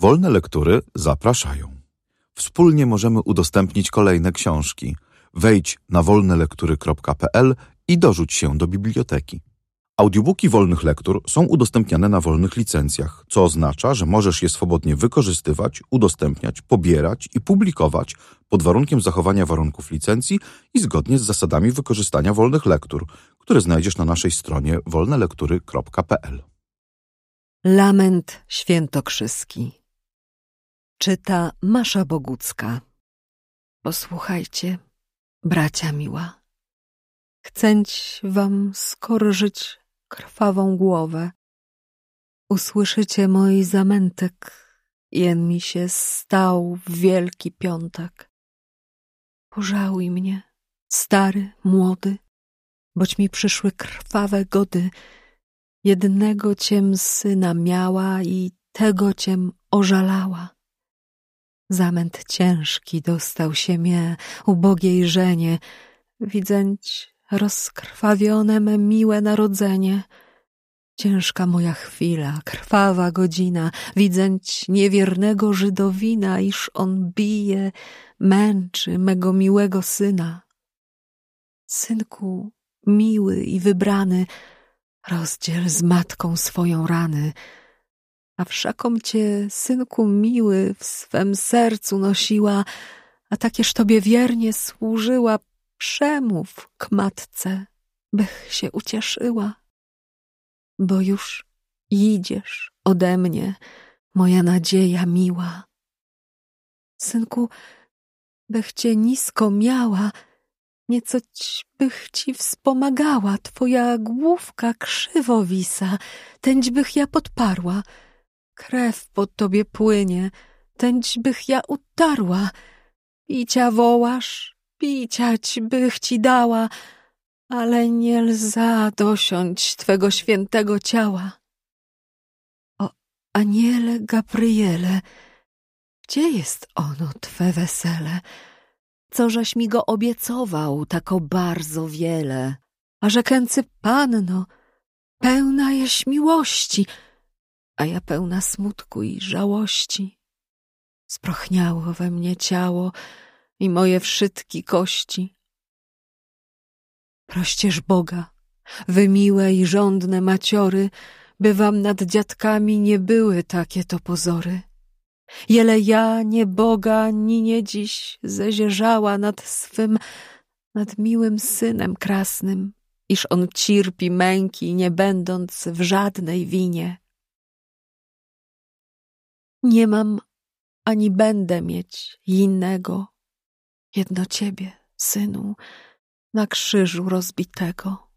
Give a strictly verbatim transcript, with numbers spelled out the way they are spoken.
Wolne Lektury zapraszają. Wspólnie możemy udostępnić kolejne książki. Wejdź na wolne lektury kropka p l i dorzuć się do biblioteki. Audiobooki Wolnych Lektur są udostępniane na wolnych licencjach, co oznacza, że możesz je swobodnie wykorzystywać, udostępniać, pobierać i publikować pod warunkiem zachowania warunków licencji i zgodnie z zasadami wykorzystania wolnych lektur, które znajdziesz na naszej stronie wolne lektury kropka p l. Lament świętokrzyski. Czyta Masza Bogucka. Posłuchajcie, bracia miła. Chcęć wam skorżyć krwawą głowę. Usłyszycie mój zamętek, jen mi się stał w wielki piątek. Pożałuj mnie, stary, młody, boć mi przyszły krwawe gody. Jednego ciem syna miała i tego ciem ożalała. Zamęt ciężki dostał się mnie, ubogiej żenie, widzęć rozkrwawione me miłe narodzenie. Ciężka moja chwila, krwawa godzina, widzęć niewiernego Żydowina, iż on bije, męczy mego miłego syna. Synku miły i wybrany, rozdziel z matką swoją rany, a wszakom cię, synku miły, w swem sercu nosiła, a takież tobie wiernie służyła, przemów k matce, bych się ucieszyła. Bo już idziesz ode mnie, moja nadzieja miła. Synku, bych cię nisko miała, niecoć bych ci wspomagała, twoja główka krzywo wisa, tęć bych ja podparła. Krew po tobie płynie, tęć bych ja utarła. Picia wołasz, piciać bych ci dała, ale nie lza dosiąść twego świętego ciała. O aniele Gabriele, gdzie jest ono twe wesele? Co żeś mi go obiecował tako bardzo wiele? A rzekęcy panno, pełna jeś miłości, a ja pełna smutku i żałości. Sprochniało we mnie ciało i moje wszystkie kości. Proścież Boga, wy miłe i żądne maciory, by wam nad dziadkami nie były takie to pozory. Jele ja, nie Boga, ni nie dziś zezierzała nad swym, nad miłym synem krasnym, iż on cierpi męki, nie będąc w żadnej winie. Nie mam ani będę mieć innego, jedno ciebie, synu, na krzyżu rozbitego.